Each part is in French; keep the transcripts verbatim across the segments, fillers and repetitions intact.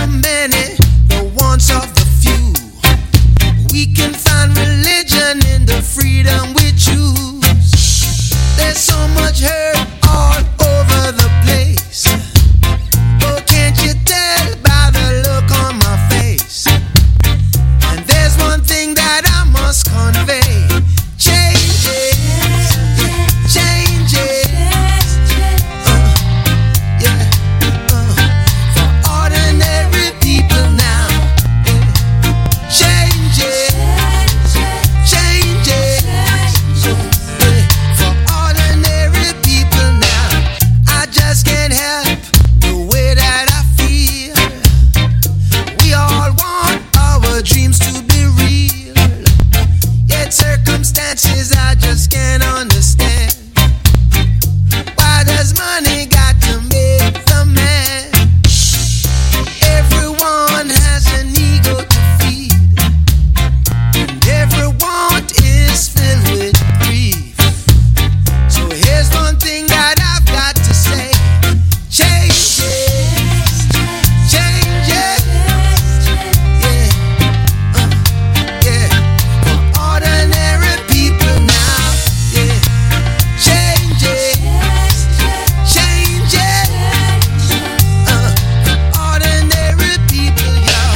the many, the wants of the few. We can find religion in the freedom we choose. There's so much hurt all over the place. Oh, can't you tell by the look on my face? And there's one thing that I must convey. Changes, changes, uh, yeah, uh, for ordinary people now. Changes, changes, yeah, for ordinary people now. I just can't help the way that I feel. We all want our dreams to be real, yet circumstances I just can't understand. Why does money got to make the man? Everyone has an ego to feed, and every want is filled with grief. So here's one thing that I've got to say. Changes, changes, yeah, uh, yeah, for ordinary people now, yeah. Changes, changes, uh, for ordinary people, y'all.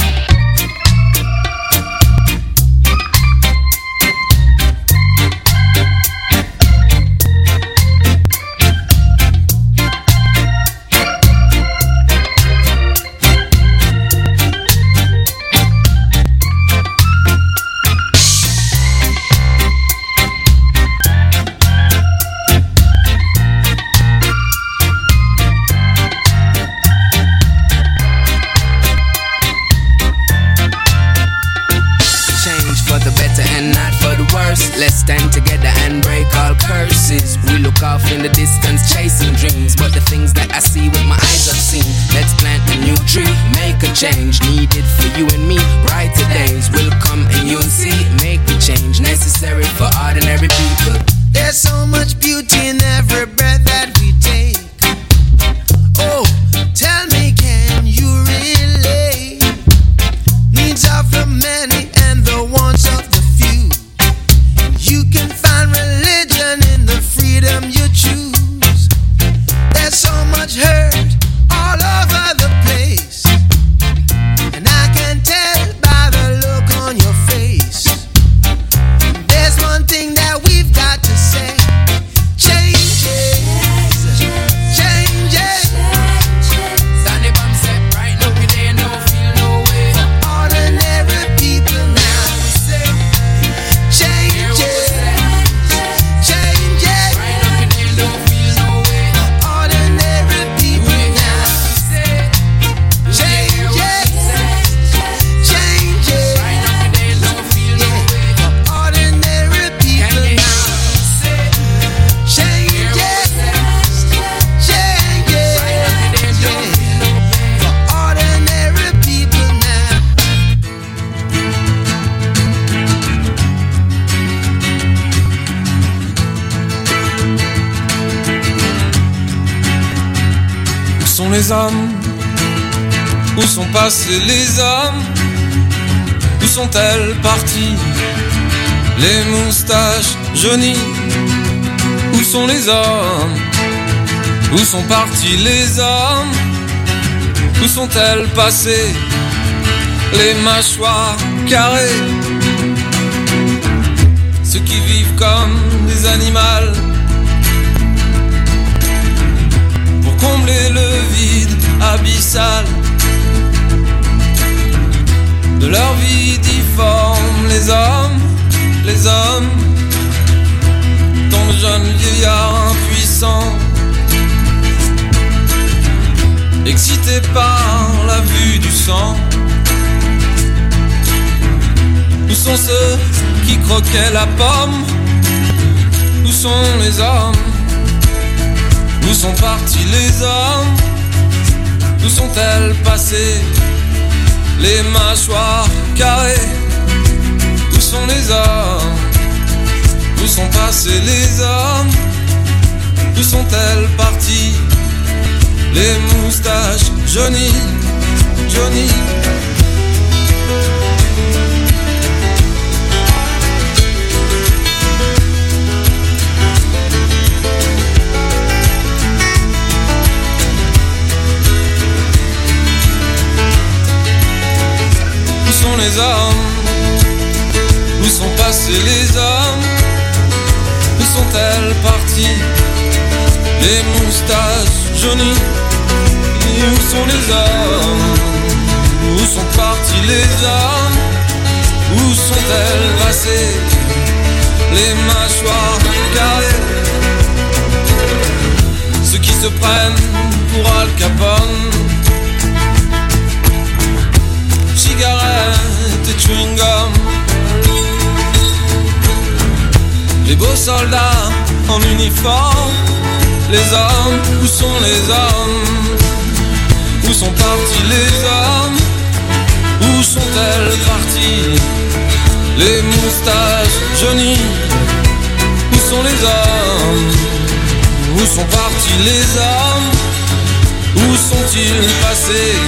Change for the better and not for the worse. Let's stand together and break all curses. We look off in the distance chasing dreams, but the things that I see with my eyes I've seen. Let's plant a new tree, make a change needed for you and me. Brighter days will come and you'll see. Make the change necessary for ordinary people. There's so much beauty in every breath that we take. Oh, tell me, can you relate? Needs of the many and the wants of the few. You can find religion in the freedom you choose. There's so much hurt all over the place, and I can tell by the look on your face. There's one thing that we've got to say. Changes, changes. Sunday bomb set right now, we there no feel no way. Ordinary people now. Changes, changes. Right now, we there no feel no way. Ordinary people now. Changes, changes. Right now, we there no feel no way. Ordinary Can people you now. say? Changes, changes. Right now, we there no feel no way. For ordinary people now. Où sont les hommes? Où sont passés les hommes? Où sont-elles parties? Les moustaches jaunies. Où sont les hommes? Où sont partis les hommes? Où sont-elles passées? Les mâchoires carrées. Ceux qui vivent comme des animaux pour combler le vide abyssal de leur vie difforme. Les hommes, les hommes, tant de jeunes vieillards impuissants, excités par la vue du sang. Où sont ceux qui croquaient la pomme? Où sont les hommes? Où sont partis les hommes? Où sont-elles passées? Les mâchoires carrées. Où sont les hommes? Où sont passés les hommes? Où sont-elles parties? Les moustaches jaunies, Johnny. Où sont les hommes? Où sont passés les hommes? Où sont-elles parties? Les moustaches Johnny. Et où sont les hommes? Où sont partis les hommes? Où sont-elles passées? Les mâchoires carrées. Ceux qui se prennent pour Al Capone. Cigarettes et chewing-gum. Les beaux soldats en uniforme. Les hommes, où sont les hommes? Où sont partis les hommes? Où sont-elles parties? Les moustaches Johnny. Où sont les hommes? Où sont partis les hommes? Où sont-ils passés?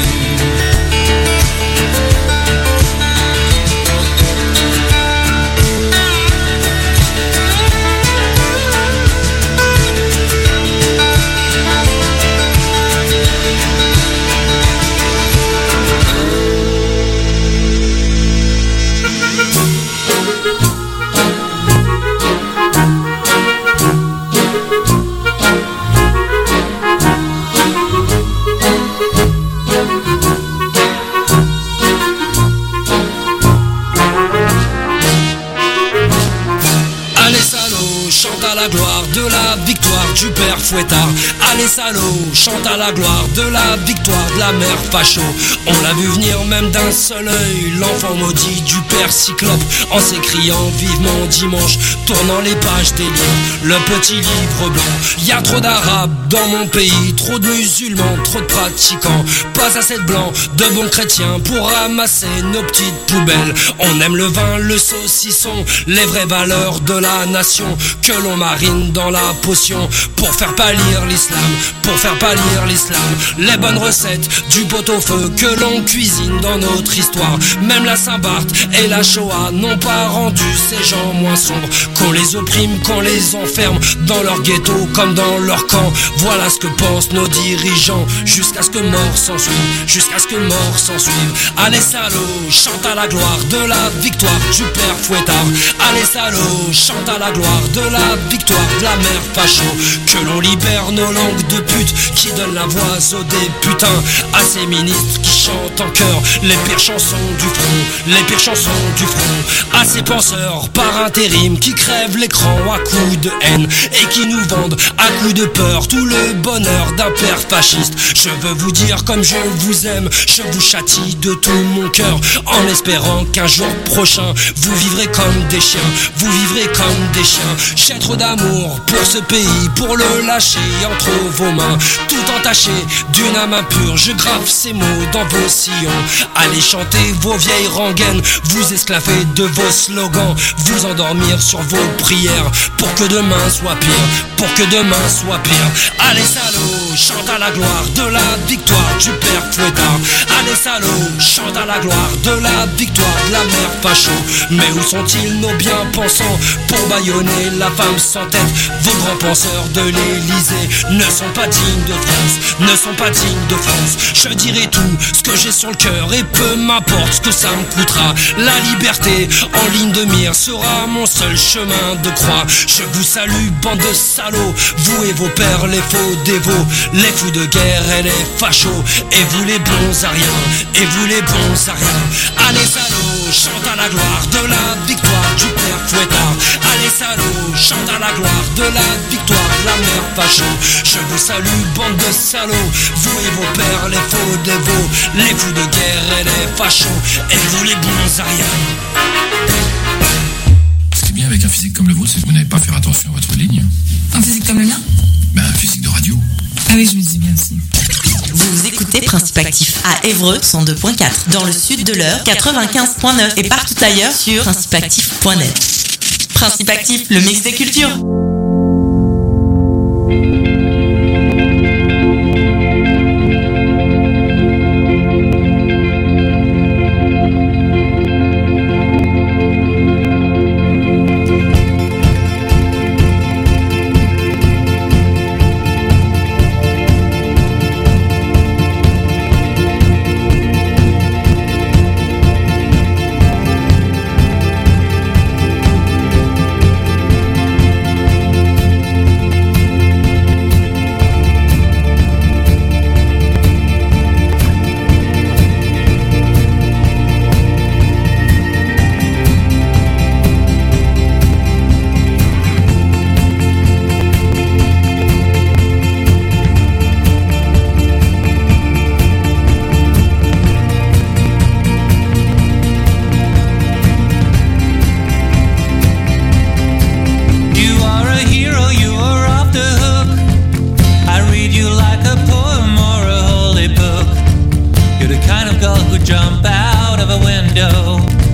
La gloire de la victoire du père Fouettard. Allez salauds, chante à la gloire de la victoire de la mère facho. On l'a vu venir même d'un seul œil, l'enfant maudit du père Cyclope, en s'écriant vivement dimanche, tournant les pages des livres, le petit livre blanc. Y a trop d'arabes dans mon pays, trop de musulmans, trop de pratiquants, pas assez de blancs, de bons chrétiens pour ramasser nos petites poubelles. On aime le vin, le saucisson, les vraies valeurs de la nation que l'on marine dans la potion pour faire pâlir l'islam, pour faire pâlir l'islam. Les bonnes recettes du pot-au-feu que l'on cuisine dans notre histoire. Même la Saint-Barth et la Shoah n'ont pas rendu ces gens moins sombres. Qu'on les opprime, qu'on les enferme dans leur ghetto comme dans leur camp. Voilà ce que pensent nos dirigeants jusqu'à ce que mort s'en suive, jusqu'à ce que mort s'en suive. Allez salauds, chante à la gloire de la victoire du père Fouettard. Allez salauds, chante à la gloire de la victoire de la mère facho. Que l'on libère nos langues de pute qui donnent la voix aux députins, à ces ministres qui chantent en chœur les pires chansons du front, les pires chansons du front, à ces penseurs par intérim qui crèvent l'écran à coups de haine et qui nous vendent à coups de peur tout le bonheur d'un père fasciste. Je veux vous dire comme je vous aime, je vous châtie de tout mon cœur, en espérant qu'un jour prochain vous vivrez comme des chiens, vous vivrez comme des chiens. J'ai trop d'amour pour ce pays, pour le lâcher entre vos mains, tout entaché d'une âme impure. Je grave ces mots dans vos sillons. Allez chanter vos vieilles rengaines, vous esclaver de vos slogans, vous endormir sur vos prières, pour que demain soit pire, pour que demain soit pire. Allez salauds, chante à la gloire de la victoire du père Fouettard. Allez salauds, chante à la gloire de la victoire de la mère facho. Mais où sont-ils nos bien-pensants pour bâillonner la femme sans tête? Vos grands penseurs de l'Élysée ne sont pas dignes de France, ne sont pas dignes de France. Je dirai tout ce que j'ai sur le cœur et peu m'importe ce que ça me coûtera. La liberté en ligne de mire sera mon seul chemin de croix. Je vous salue bande de salauds, vous et vos pères les faux dévots, les fous de guerre et les fachos, et vous les bons à rien, et vous les bons à rien. Allez salauds, chante à la gloire de la victoire du père Fouettard. Allez salauds, chante à la gloire de la victoire de la mère facho. Je vous salue bande de salauds, vous et vos pères les faux dévots, les fous de guerre et les fachos, et vous les bons à rien. Ce qui est bien avec un physique comme le vôtre, c'est que vous n'avez pas à faire attention à votre ligne. Un physique comme le mien? Ben, un physique de radio. Ah oui, je me dis bien aussi. Vous écoutez Principe Actif à Évreux cent deux point quatre, dans le sud de l'Eure quatre-vingt-quinze point neuf et partout ailleurs sur principe actif point net. Principe Actif, le mix des cultures. kind of girl who'd jump out of a window.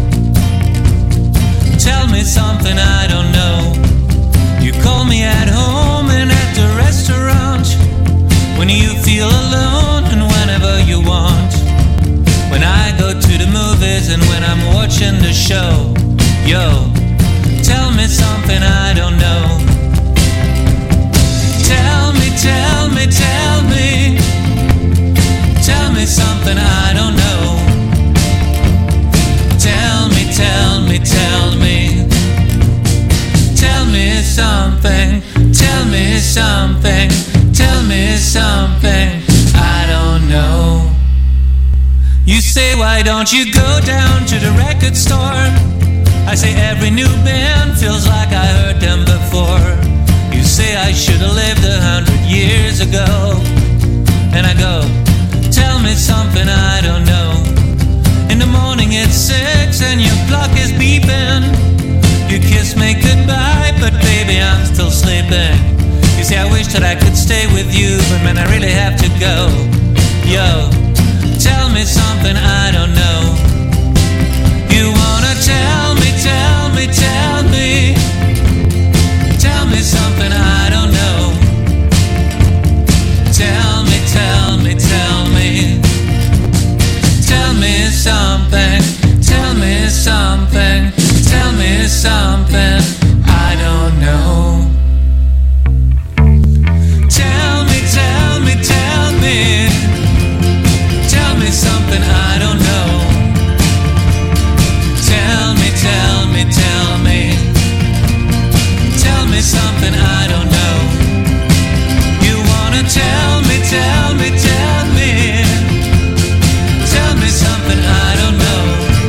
Tell me something I don't know. You call me at home and at the restaurant, when you feel alone and whenever you want. When I go to the movies and when I'm watching the show. Yo, tell me something I don't know. Tell me, tell me, tell me. Tell me something I don't know. Tell me, tell me, tell me. Tell me something, tell me something, tell me something I don't know. You say, why don't you go down to the record store? I say every new band feels like I heard them before. You say I should have lived a hundred years ago. And I go, tell me something I don't know. In the morning it's six and your clock is beeping. You kiss me goodbye, but baby I'm still sleeping. You say I wish that I could stay with you, but man I really have to go. Yo, tell me something I don't know. You wanna tell me, tell me, tell me. Tell me something I don't know. Tell me, tell me, tell me. Tell me something, tell me something, tell me something I don't know. Tell me, tell me, tell me. Tell me something I don't know. Tell me, tell me, tell me. Tell me something I don't know. You wanna tell me, tell me, tell me. Tell me something I don't know.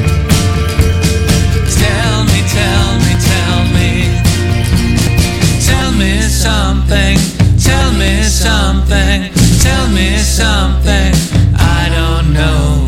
Tell me, tell me, tell me. Tell me something, tell me something, tell me something I don't know.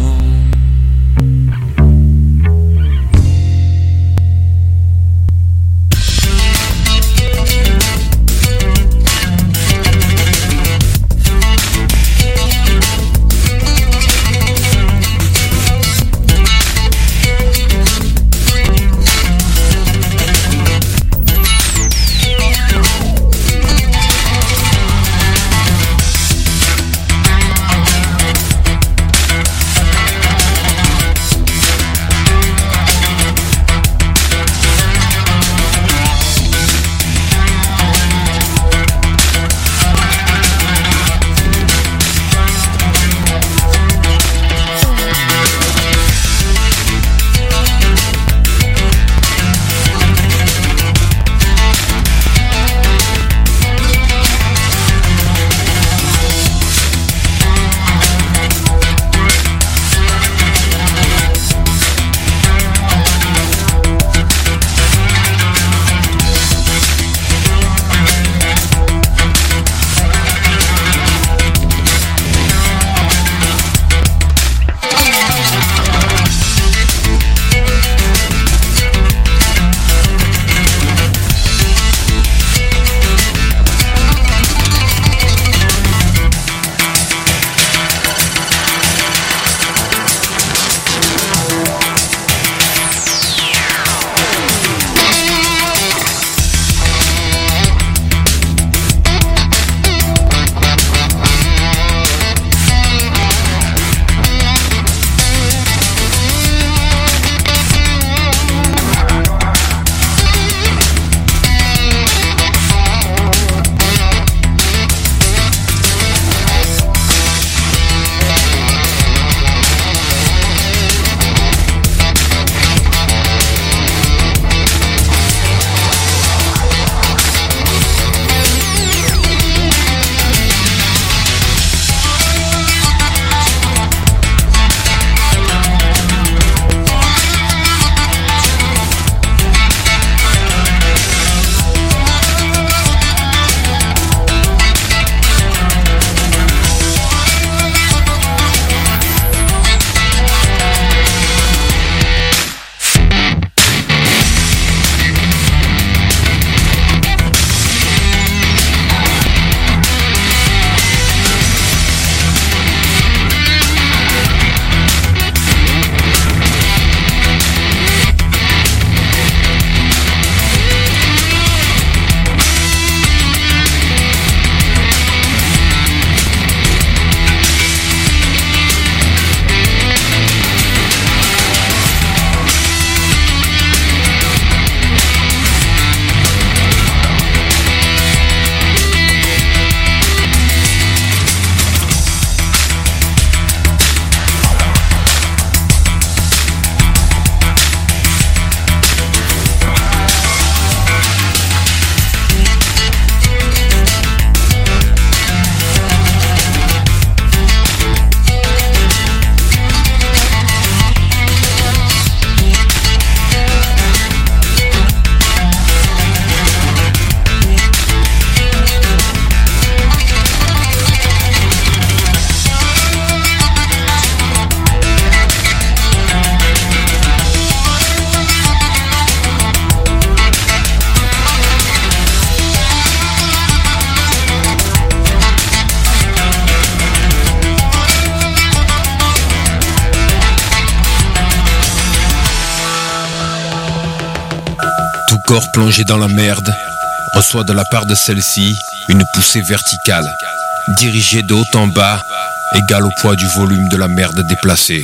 corps plongé dans la merde reçoit de la part de celle-ci une poussée verticale, dirigée de haut en bas, égale au poids du volume de la merde déplacée.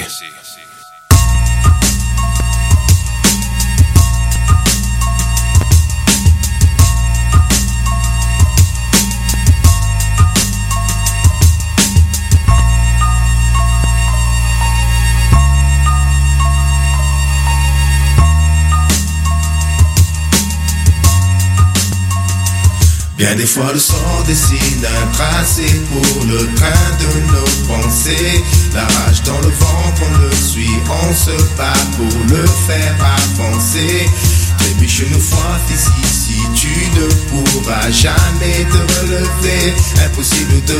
Bien des fois le sort dessine un tracé pour le train de nos pensées. La rage dans le ventre, on le suit, on se bat pour le faire avancer. Trébuche une fois ici, si tu ne pourras jamais te relever. Impossible de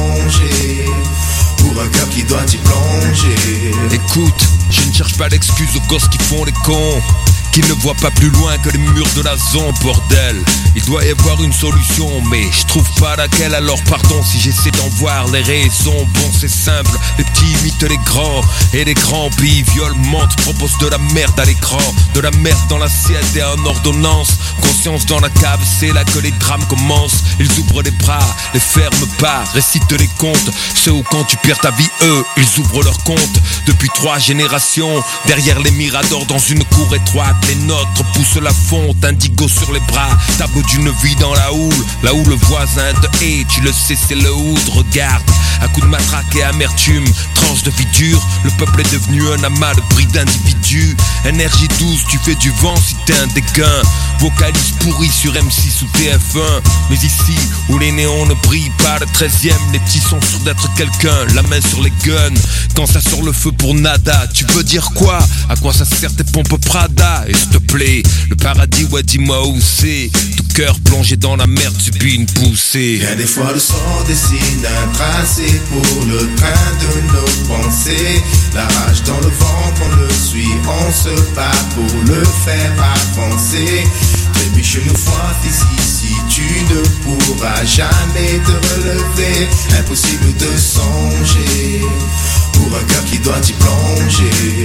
songer pour un cœur qui doit y plonger. Écoute, je ne cherche pas d'excuses aux gosses qui font les cons, qui ne voient pas plus loin que les murs de la zone, bordel. Il doit y avoir une solution, mais je trouve pas laquelle. Alors pardon si j'essaie d'en voir les raisons. Bon, c'est simple, les petits imitent les grands, et les grands billes violent, mentent, proposent de la merde à l'écran, de la merde dans l'assiette et en ordonnance. Conscience dans la cave, c'est là que les drames commencent. Ils ouvrent les bras, les ferment pas, récitent les contes. Ceux où quand tu perds ta vie, eux, ils ouvrent leur compte. Depuis trois générations, derrière les miradors dans une cour étroite, les nôtres poussent la fonte, indigo sur les bras, tableau d'une vie dans la houle, là où le voisin te hait, tu le sais c'est le hood, regarde, à coups de matraque et amertume, tranche de vie dure, le peuple est devenu un amas de bris d'individus, énergie douce, tu fais du vent si t'es un dégain, vocalise pourri sur M six ou T F un, mais ici, où les néons ne brillent pas, le treizième, les petits sont sûrs d'être quelqu'un, la main sur les guns, quand ça sort le feu pour nada, tu veux dire quoi? À quoi ça sert tes pompes Prada? Et s'il te plaît, le paradis, ouais dis-moi où c'est. Tout cœur plongé dans la merde subit une poussée. Bien des fois le sort dessine un tracé pour le train de nos pensées. La rage dans le ventre, on le suit, on se bat pour le faire avancer. Trébuche une fois ici, si tu ne pourras jamais te relever. Impossible de songer pour un cœur qui doit y plonger.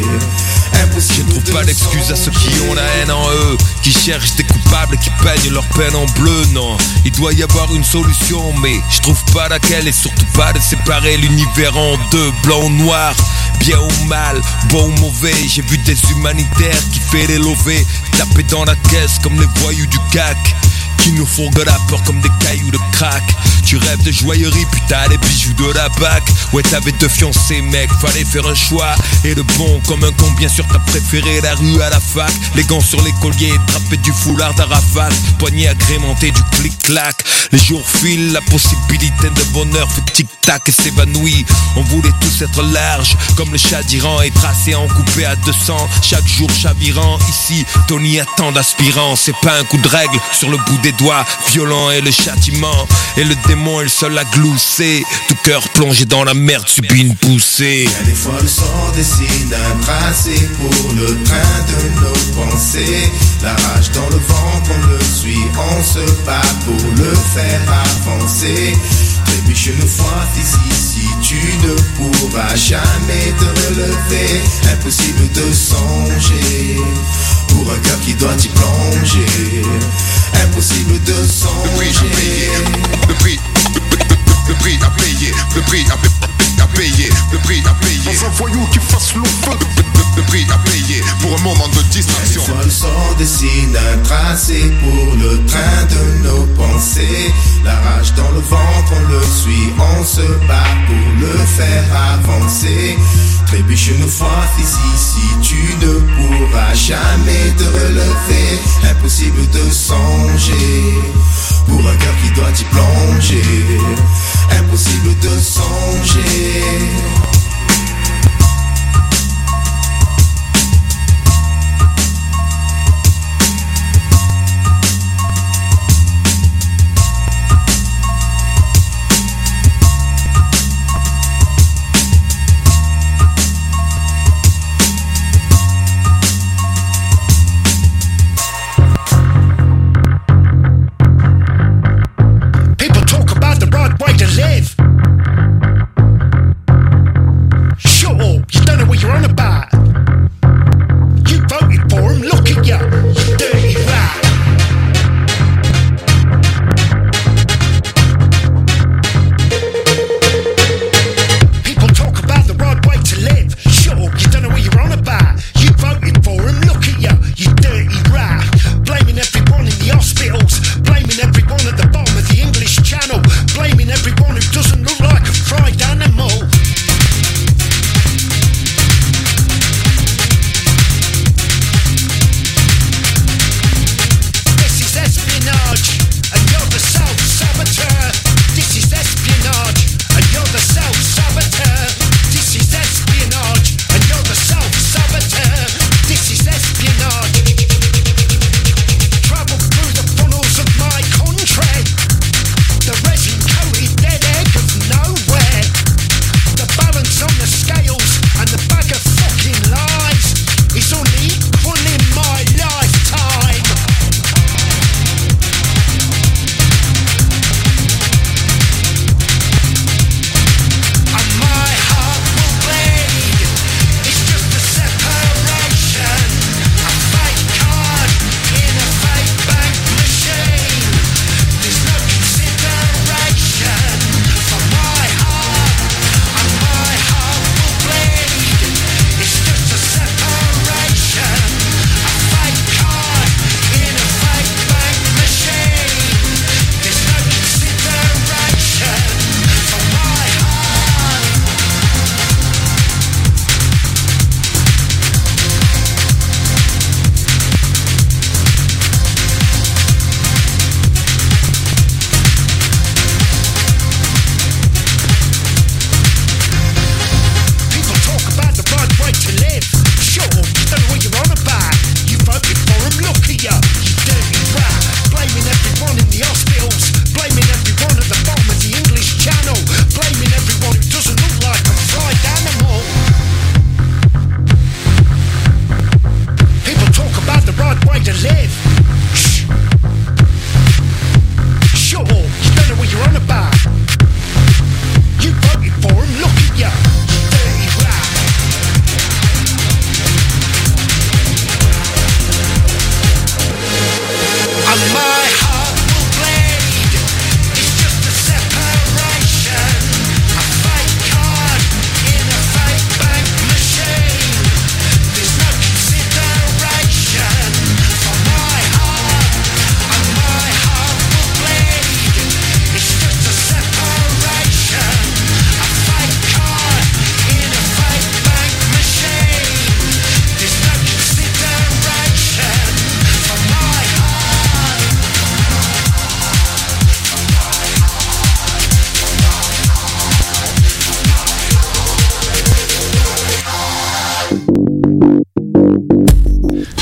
Je ne trouve pas d'excuses à ceux qui ont la haine en eux, qui cherchent des coupables, qui peignent leur peine en bleu. Non, il doit y avoir une solution, mais je trouve pas laquelle, et surtout pas de séparer l'univers en deux, blanc ou noir, bien ou mal, bon ou mauvais. J'ai vu des humanitaires qui fait les lovés, taper dans la caisse comme les voyous du C A C, qui nous fourguent la peur comme des cailloux de crack. Tu rêves de joaillerie, puis t'as les bijoux de la bac. Ouais, t'avais deux fiancés, mec, fallait faire un choix. Et le bon comme un con, bien sûr t'as préféré la rue à la fac. Les gants sur les colliers, drapés du foulard d'Arafat, poignée agrémentée du clic-clac. Les jours filent, la possibilité de bonheur fait tic-tac et s'évanouit. On voulait tous être large, comme le chat d'Iran, et tracé en coupé à deux cents, chaque jour chavirant. Ici, Tony attend d'aspirant, c'est pas un coup de règle sur le bout des doigts, violent est le châtiment, et le démon est le seul à glousser. Tout cœur plongé dans la merde subit une poussée. Bien des fois le sort dessine un tracé pour le train de nos pensées. La rage dans le ventre, on le suit, on se bat pour le faire avancer. Trébuche une fois ici, si tu ne pourras jamais te relever. Impossible de songer pour un cœur qui doit y plonger. Impossible de songer. Le prix à payer, le prix à payer, le prix à payer, le prix à payer. Dans un voyou qui fasse le feu. Le prix à payer pour un moment de distraction. Bien des fois le sort dessine un tracé pour le train de nos pensées. La rage dans le ventre, on le suit, on se bat pour le faire avancer. Trébuche une fois ici, si tu ne pourras jamais te relever. Impossible de songer pour un cœur qui doit y plonger. Impossible de songer.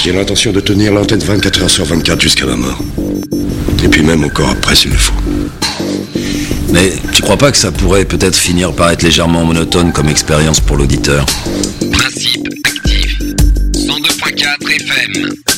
J'ai l'intention de tenir l'antenne vingt-quatre heures sur vingt-quatre jusqu'à ma mort. Et puis même encore après s'il le faut. Mais tu crois pas que ça pourrait peut-être finir par être légèrement monotone comme expérience pour l'auditeur ? Principe actif. cent deux point quatre F M.